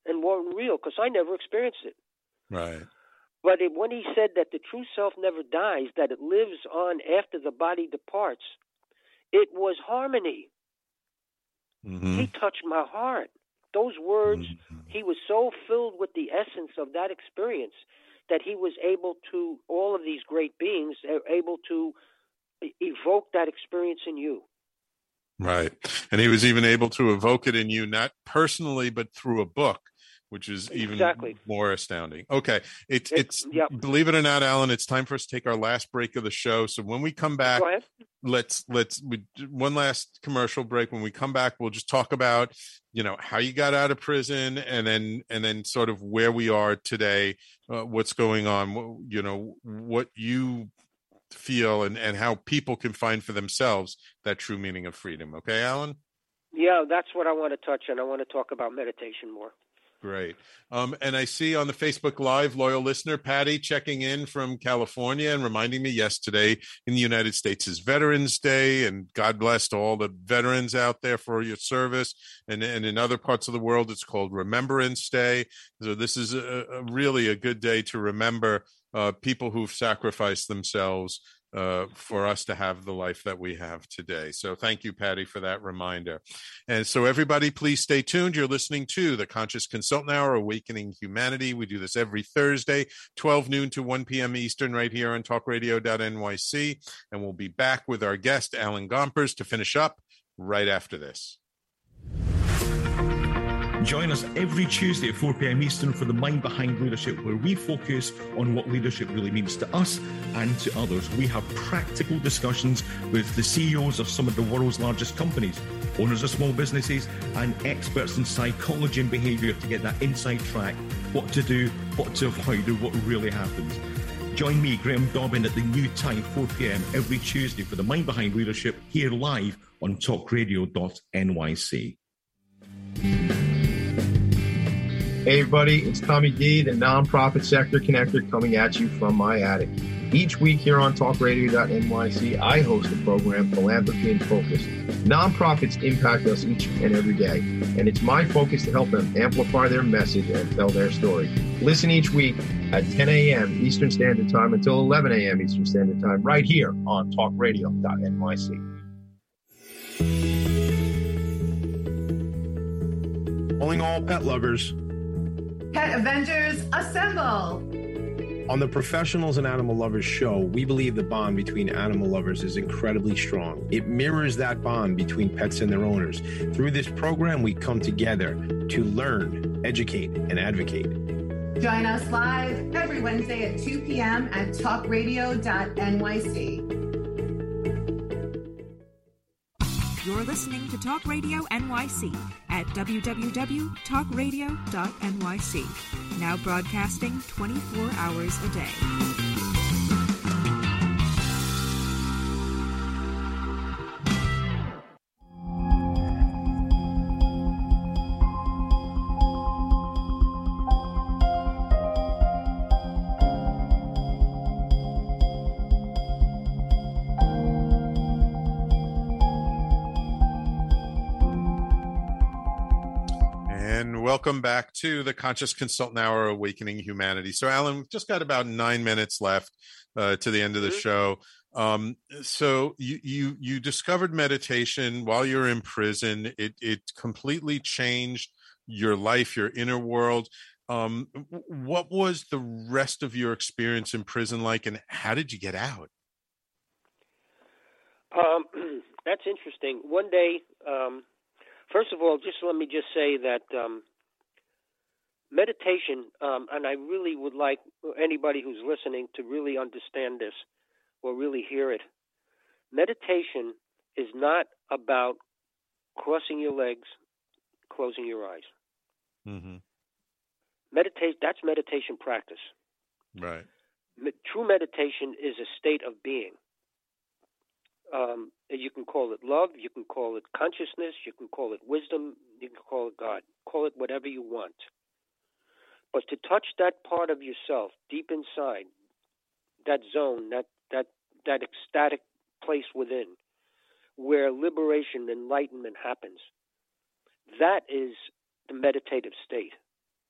and weren't real because I never experienced it. Right. But it, when he said that the true self never dies, that it lives on after the body departs, it was harmony. Mm-hmm. He touched my heart. Those words, mm-hmm. he was so filled with the essence of that experience that he was able to, all of these great beings are able to evoke that experience in you. Right. And he was even able to evoke it in you, not personally, but through a book, which is even exactly. more astounding. Okay. It's, it's, it's yep. Believe it or not, Alan, it's time for us to take our last break of the show. So when we come back, Go ahead. let's, let's, we, one last commercial break. When we come back, we'll just talk about, you know, how you got out of prison and then, and then sort of where we are today, uh, what's going on, you know, what you feel and, and how people can find for themselves that true meaning of freedom. Okay, Alan? Yeah, that's what I want to touch on. I want to talk about meditation more. Great. Um, and I see on the Facebook Live, loyal listener, Patty, checking in from California and reminding me, yes, today in the United States is Veterans Day, and God bless to all the veterans out there for your service. And, and in other parts of the world, it's called Remembrance Day. So this is a, a really a good day to remember uh, people who've sacrificed themselves uh, for us to have the life that we have today. So thank you, Patty, for that reminder. And so everybody, please stay tuned. You're listening to the Conscious Consultant Hour, Awakening Humanity. We do this every Thursday, twelve noon to one p.m. Eastern, right here on talk radio dot N Y C. And we'll be back with our guest, Alan Gompers, to finish up right after this. Join us every Tuesday at four p.m. Eastern for the Mind Behind Leadership, where we focus on what leadership really means to us and to others. We have practical discussions with the C E Os of some of the world's largest companies, owners of small businesses, and experts in psychology and behavior to get that inside track, what to do, what to avoid, and what really happens. Join me, Graham Dobbin, at the new time, four p.m. every Tuesday for the Mind Behind Leadership, here live on talk radio dot N Y C. Hey everybody, it's Tommy D, the Nonprofit Sector Connector, coming at you from my attic. Each week here on talk radio dot N Y C, I host the program Philanthropy in Focus. Nonprofits impact us each and every day, and it's my focus to help them amplify their message and tell their story. Listen each week at ten a.m. Eastern Standard Time until eleven a.m. Eastern Standard Time, right here on talk radio dot N Y C. Calling all pet lovers. Pet Avengers, assemble! On the Professionals and Animal Lovers show, we believe the bond between animal lovers is incredibly strong. It mirrors that bond between pets and their owners. Through this program, we come together to learn, educate, and advocate. Join us live every Wednesday at two p.m. at talk radio dot N Y C. You're listening to Talk Radio N Y C at w w w dot talk radio dot N Y C. Now broadcasting twenty-four hours a day. Welcome back to the Conscious Consultant Hour, Awakening Humanity. So, Alan, we've just got about nine minutes left uh, to the end of the show. Um, so, you, you you discovered meditation while you were in prison. It it completely changed your life, your inner world. Um, what was the rest of your experience in prison like, and how did you get out? Um, that's interesting. One day, um, first of all, just let me just say that. Um, Meditation, um, and I really would like anybody who's listening to really understand this or really hear it. Meditation is not about crossing your legs, closing your eyes. Mm-hmm. Meditate, that's meditation practice. Right. Me- true meditation is a state of being. Um, you can call it love, you can call it consciousness, you can call it wisdom, you can call it God. Call it whatever you want. But to touch that part of yourself deep inside, that zone, that that that ecstatic place within, where liberation, enlightenment happens, that is the meditative state.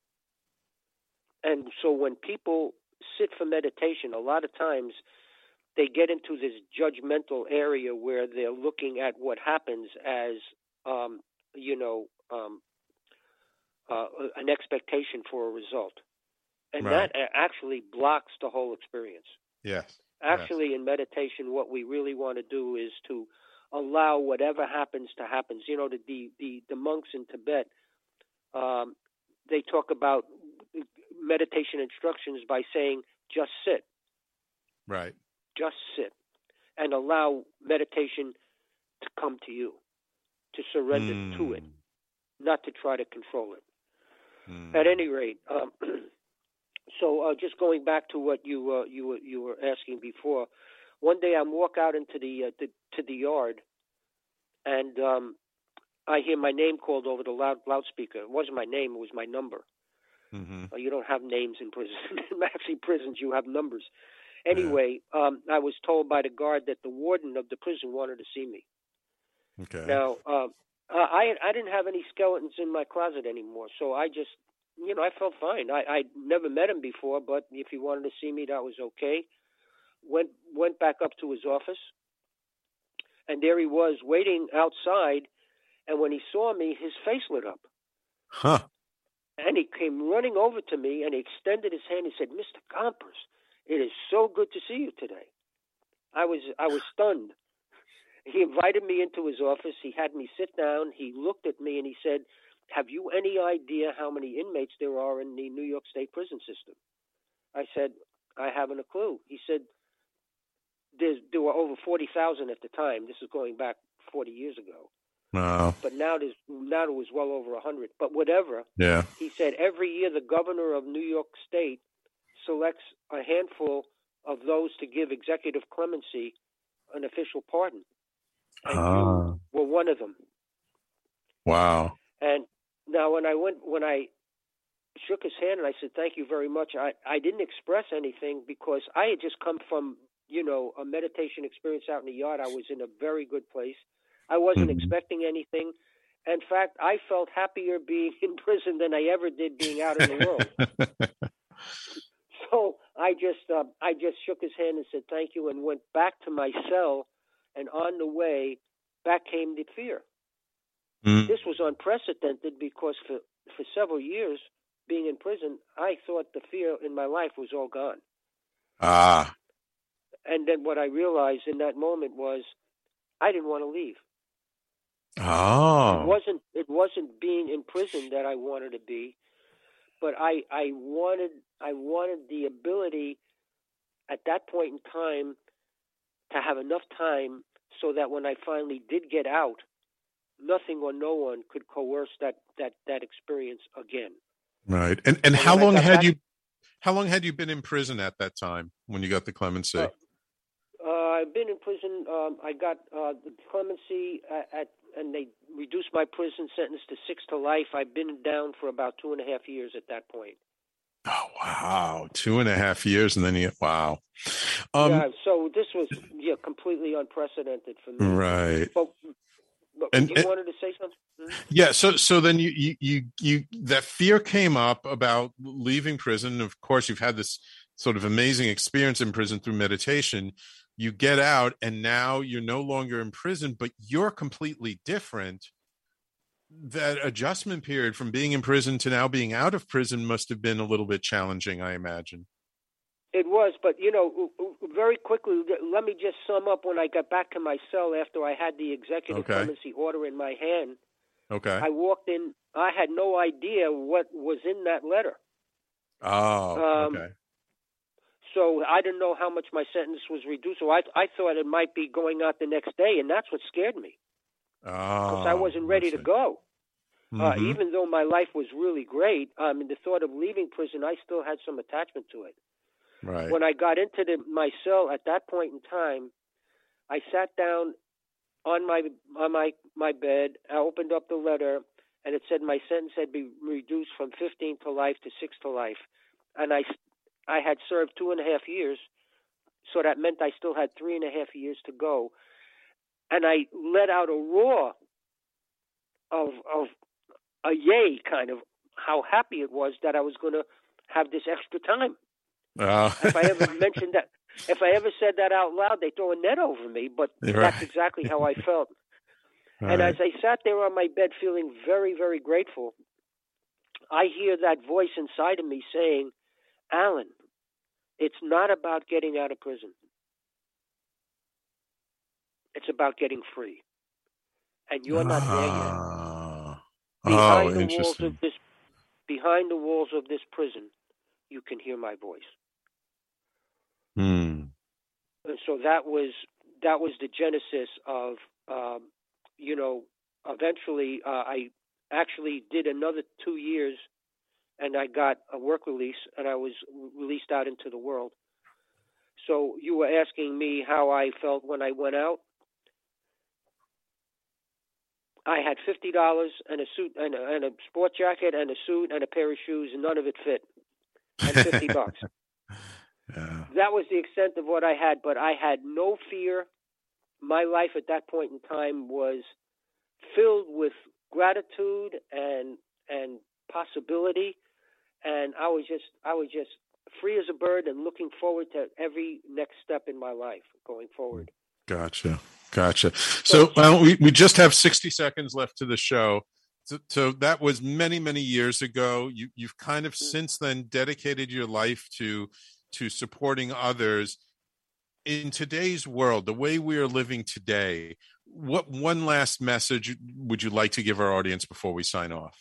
and so when people sit for meditation, a lot of times they get into this judgmental area where they're looking at what happens as, um, you know, um, uh, an expectation for a result. And Right. that actually blocks the whole experience. Yes. Actually, in meditation, what we really want to do is to allow whatever happens to happen. You know, the the, the, the monks in Tibet, um, they talk about meditation instructions by saying, just sit. Right. Just sit. And allow meditation to come to you, to surrender Mm. to it, not to try to control it. Mm. At any rate, um, so uh, just going back to what you uh, you were you were asking before, one day I'm walk out into the, uh, the to the yard, and um, I hear my name called over the loud loudspeaker. It wasn't my name; it was my number. Mm-hmm. Uh, you don't have names in prison. Actually, prisons you have numbers. Anyway, yeah. um, I was told by the guard that the warden of the prison wanted to see me. Okay. Now, uh, I I didn't have any skeletons in my closet anymore, so I just, you know, I felt fine. I I never met him before, but if he wanted to see me, that was okay. Went went back up to his office, and there he was waiting outside. And when he saw me, his face lit up. Huh. And he came running over to me, and he extended his hand. He said, "Mister Gompers, it is so good to see you today." I was I was stunned. He invited me into his office. He had me sit down. He looked at me and he said, "Have you any idea how many inmates there are in the New York State prison system?" I said, "I haven't a clue." He said, There's, there were over forty thousand at the time. This is going back forty years ago. Wow. But now there's now there was well over one hundred. But whatever. Yeah. He said every year the governor of New York State selects a handful of those to give executive clemency an official pardon. And ah. you were one of them. Wow. And now when I went, when I shook his hand and I said, "Thank you very much," I, I didn't express anything because I had just come from, you know, a meditation experience out in the yard. I was in a very good place. I wasn't mm-hmm. expecting anything. In fact, I felt happier being in prison than I ever did being out in the world. So I just, uh, I just shook his hand and said thank you, and went back to my cell. And on the way, back came the fear. Mm. This was unprecedented because for, for several years, being in prison, I thought the fear in my life was all gone. Ah. And then what I realized in that moment was I didn't want to leave. Oh. It wasn't, it wasn't being in prison that I wanted to be, but I, I wanted, I wanted the ability at that point in time to have enough time so that when I finally did get out, nothing or no one could coerce that, that, that experience again. Right. And and, and how long had back, you how long had you been in prison at that time when you got the clemency? Uh, uh, I've been in prison. Um, I got uh, the clemency at, at and they reduced my prison sentence to six to life. I've been down for about two and a half years at that point. Oh, wow. Two and a half years. And then you, wow. Um, yeah. So this was yeah, completely unprecedented for me. Right. But, but and, you and, wanted to say something? Hmm? Yeah. So, so then you, you, you, you, that fear came up about leaving prison. Of course, you've had this sort of amazing experience in prison through meditation. You get out and now you're no longer in prison, but you're completely different. That adjustment period from being in prison to now being out of prison must have been a little bit challenging, I imagine. It was, but, you know, very quickly, let me just sum up when I got back to my cell after I had the executive okay. clemency order in my hand. Okay. I walked in. I had no idea what was in that letter. Oh, um, okay. So I didn't know how much my sentence was reduced. So I, I thought it might be going out the next day, and that's what scared me. Because Oh, I wasn't ready I to go. Mm-hmm. Uh, even though my life was really great, I mean, the thought of leaving prison, I still had some attachment to it. Right. When I got into the, my cell at that point in time, I sat down on my on my, my bed. I opened up the letter, and it said my sentence had been reduced from fifteen to life to six to life. And I, I had served two and a half years, so that meant I still had three and a half years to go. And I let out a roar of of a yay, kind of how happy it was that I was going to have this extra time. Uh. If I ever mentioned that, if I ever said that out loud, they throw a net over me. But Right. that's exactly how I felt. All and right. as I sat there on my bed feeling very, very grateful, I hear that voice inside of me saying, Alan, it's not about getting out of prison. It's about getting free. And you're not there yet. Ah. Behind Oh, the walls interesting. of this behind the walls of this prison, you can hear my voice. Hmm. And so that was that was the genesis of um, you know, eventually uh, I actually did another two years and I got a work release and I was released out into the world. So you were asking me how I felt when I went out. I had fifty dollars and a suit and a, and a sport jacket and a suit and a pair of shoes, and none of it fit. And fifty bucks. Yeah. That was the extent of what I had, but I had no fear. My life at that point in time was filled with gratitude and and possibility, and I was just I was just free as a bird and looking forward to every next step in my life going forward. Gotcha. Gotcha. So well, we, we just have sixty seconds left to the show. So, so that was many, many years ago. You, you've kind of since then dedicated your life to to supporting others. In today's world, the way we are living today, what one last message would you like to give our audience before we sign off?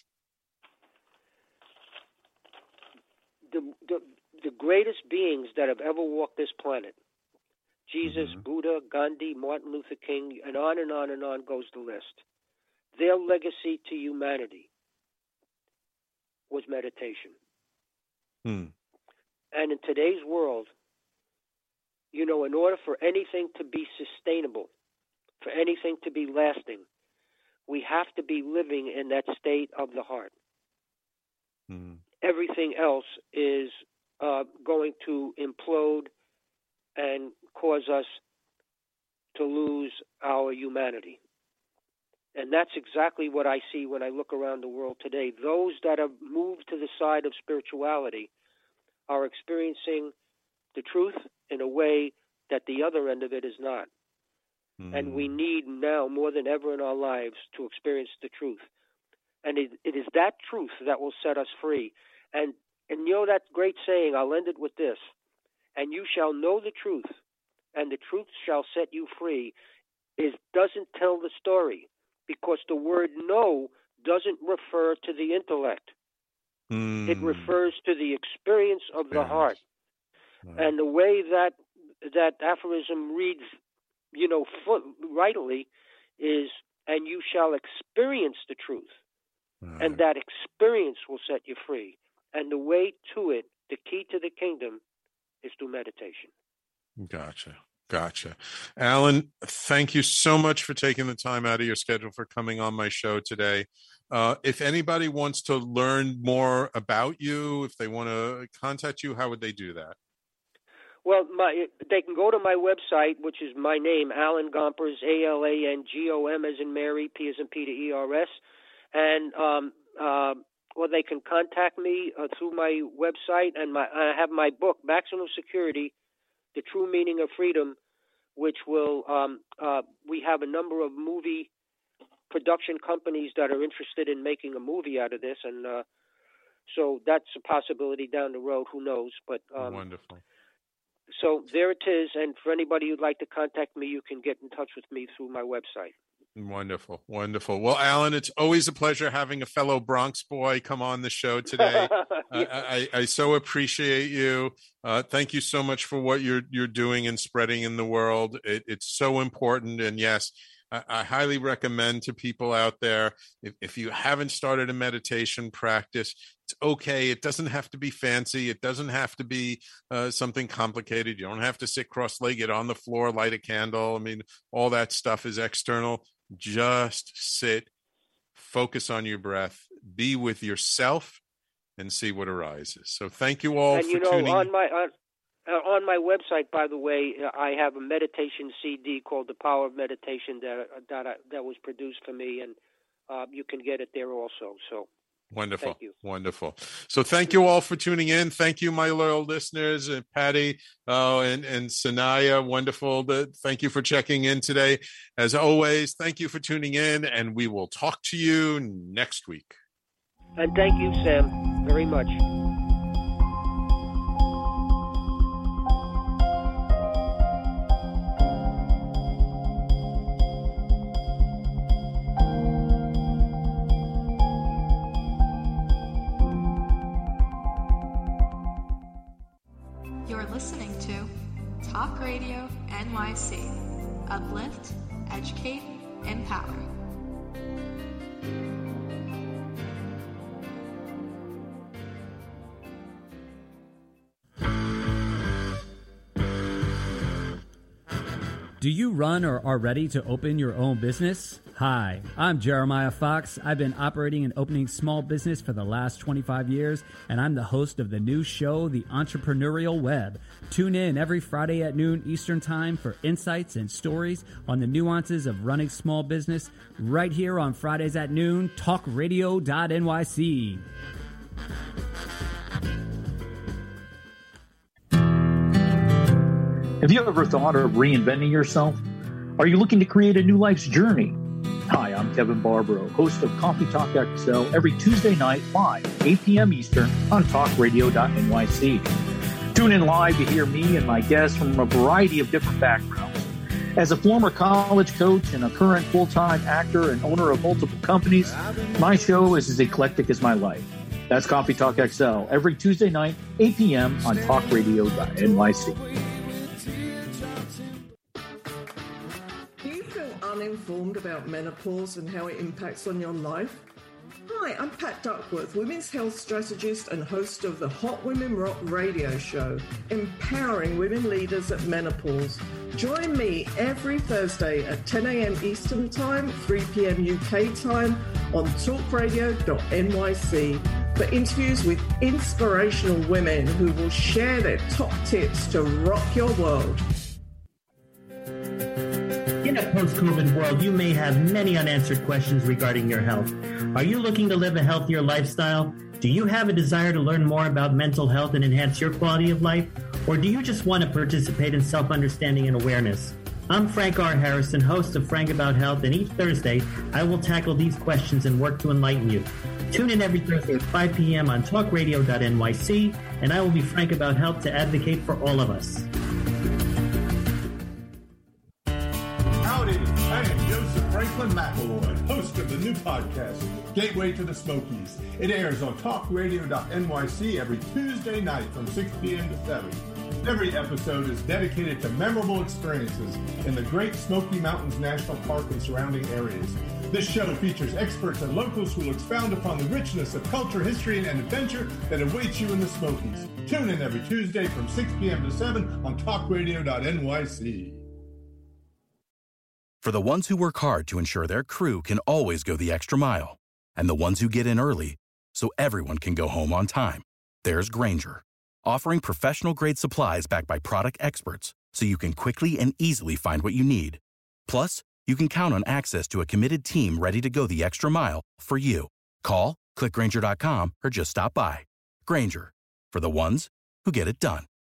The, the, the greatest beings that have ever walked this planet, Jesus, mm-hmm. Buddha, Gandhi, Martin Luther King, and on and on and on goes the list. Their legacy to humanity was meditation. Hmm. And in today's world, you know, in order for anything to be sustainable, for anything to be lasting, we have to be living in that state of the heart. Hmm. Everything else is uh, going to implode and cause us to lose our humanity. And that's exactly what I see when I look around the world today. Those that have moved to the side of spirituality are experiencing the truth in a way that the other end of it is not. Mm. And we need now more than ever in our lives to experience the truth. And it, it is that truth that will set us free. And, and you know that great saying, I'll end it with this, and you shall know the truth, and the truth shall set you free, is doesn't tell the story, because the word know doesn't refer to the intellect. Mm. It refers to the experience of the heart. Right. And the way that that aphorism reads, you know, rightly is, and you shall experience the truth. Right. And that experience will set you free. And the way to it, the key to the kingdom, is through meditation. Gotcha. Gotcha. Alan, thank you so much for taking the time out of your schedule for coming on my show today. Uh, if anybody wants to learn more about you, if they want to contact you, how would they do that? Well, my, they can go to my website, which is my name, Alan Gompers, A L A N G O M as in Mary, P as in Peter, E R S. And, um, uh, well, they can contact me uh, through my website, and my, I have my book, Maximum Security, The True Meaning of Freedom, which will, um, uh, we have a number of movie production companies that are interested in making a movie out of this, and uh, so that's a possibility down the road, who knows. But um, wonderful. So there it is, and for anybody who'd like to contact me, you can get in touch with me through my website. Wonderful, wonderful. Well, Alan, it's always a pleasure having a fellow Bronx boy come on the show today. yeah. I, I, I so appreciate you. Uh, thank you so much for what you're you're doing and spreading in the world. It, it's so important, and yes, I, I highly recommend to people out there, if, if you haven't started a meditation practice, it's okay. It doesn't have to be fancy. It doesn't have to be uh, something complicated. You don't have to sit cross-legged on the floor, light a candle. I mean, all that stuff is external. Just sit, focus on your breath, be with yourself, and see what arises. So thank you all and, for you know, tuning in. On my, on, uh, on my website, by the way, I have a meditation C D called The Power of Meditation that that, I, that was produced for me, and uh, you can get it there also. So Wonderful. Thank you. Wonderful. So thank you all for tuning in. Thank you, my loyal listeners, and Patty uh, and, and Sanaya. Wonderful. To, thank you for checking in today. As always, thank you for tuning in, and we will talk to you next week. And thank you, Sam, very much. You're listening to Talk Radio N Y C. Uplift, educate, empower. Do you run or are ready to open your own business? Hi, I'm Jeremiah Fox. I've been operating and opening small business for the last twenty-five years, and I'm the host of the new show, The Entrepreneurial Web. Tune in every Friday at noon Eastern Time for insights and stories on the nuances of running small business right here on Fridays at noon, talk radio dot N Y C. Have you ever thought of reinventing yourself? Are you looking to create a new life's journey? Hi, I'm Kevin Barbaro, host of Coffee Talk X L every Tuesday night live, eight p.m. Eastern on talk radio dot N Y C. Tune in live to hear me and my guests from a variety of different backgrounds. As a former college coach and a current full-time actor and owner of multiple companies, my show is as eclectic as my life. That's Coffee Talk X L every Tuesday night, eight p.m. on talk radio dot N Y C. Uninformed about menopause and how it impacts on your life? Hi, I'm Pat Duckworth, women's health strategist and host of the Hot Women Rock radio show, empowering women leaders at menopause. Join me every Thursday at ten a.m. Eastern Time, three p.m. U K time on talk radio dot N Y C for interviews with inspirational women who will share their top tips to rock your world. In a post-COVID world, you may have many unanswered questions regarding your health. Are you looking to live a healthier lifestyle? Do you have a desire to learn more about mental health and enhance your quality of life? Or do you just want to participate in self-understanding and awareness? I'm Frank R. Harrison, host of Frank About Health, and each Thursday, I will tackle these questions and work to enlighten you. Tune in every Thursday at five p.m. on talk radio dot N Y C, and I will be Frank About Health to advocate for all of us. I am Joseph Franklin McElroy, host of the new podcast, Gateway to the Smokies. It airs on talk radio dot N Y C every Tuesday night from six p.m. to seven. Every episode is dedicated to memorable experiences in the Great Smoky Mountains National Park and surrounding areas. This show features experts and locals who will expound upon the richness of culture, history, and adventure that awaits you in the Smokies. Tune in every Tuesday from six p.m. to seven on talk radio dot N Y C. For the ones who work hard to ensure their crew can always go the extra mile, and the ones who get in early so everyone can go home on time, there's Grainger, offering professional-grade supplies backed by product experts so you can quickly and easily find what you need. Plus, you can count on access to a committed team ready to go the extra mile for you. Call, click Grainger dot com, or just stop by. Grainger, for the ones who get it done.